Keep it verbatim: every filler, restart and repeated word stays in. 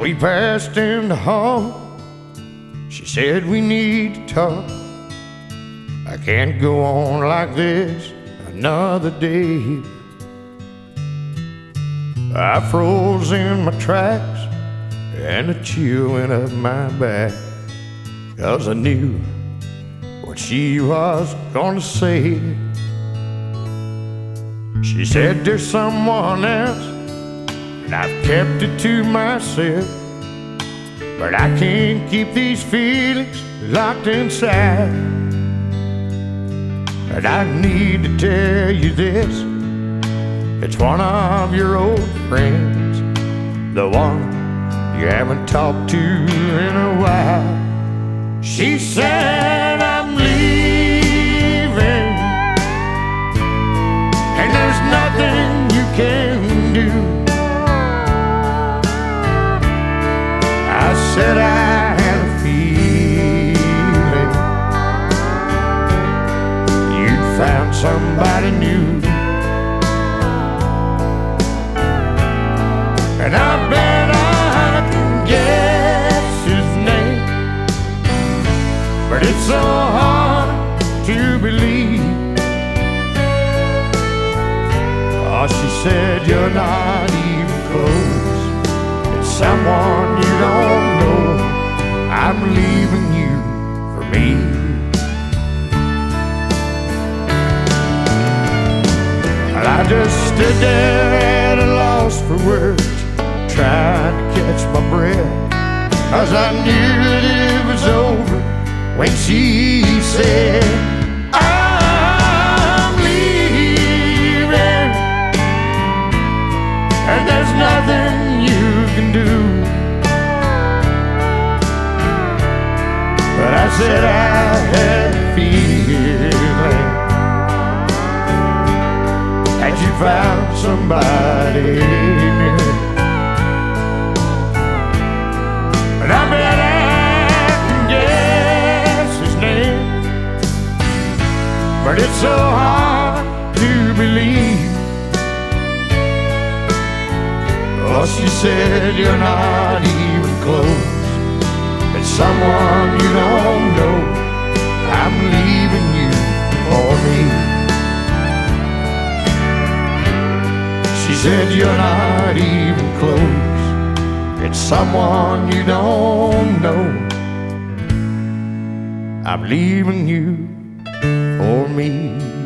we passed in the hall. She said we need to talk. I can't go on like this another day. I froze in my tracks and a chill went up my back, 'cause I knew what she was gonna say. She said there's someone else, and I've kept it to myself, but I can't keep these feelings locked inside. And I need to tell you this, it's one of your old friends, the one you haven't talked to in a while. She said I'm leaving, and there's nothing you can do. I said I had a feeling you'd found somebody new, and I bet I can guess his name, but it's so hard to believe. Oh, she said you're not even close, it's someone you don't know. I'm leaving you for me. And I just stood there at a loss for words, tried to catch my breath, 'cause I knew that it was over when she said I'm leaving, and there's nothing you can do. But I said I had a feeling that you found somebody new, and I bet I can guess his name, but it's so hard to believe. Oh, she said you're not even close, it's someone you don't know. I'm leaving you for me. She said you're not even close, it's someone you don't know. I'm leaving you for me.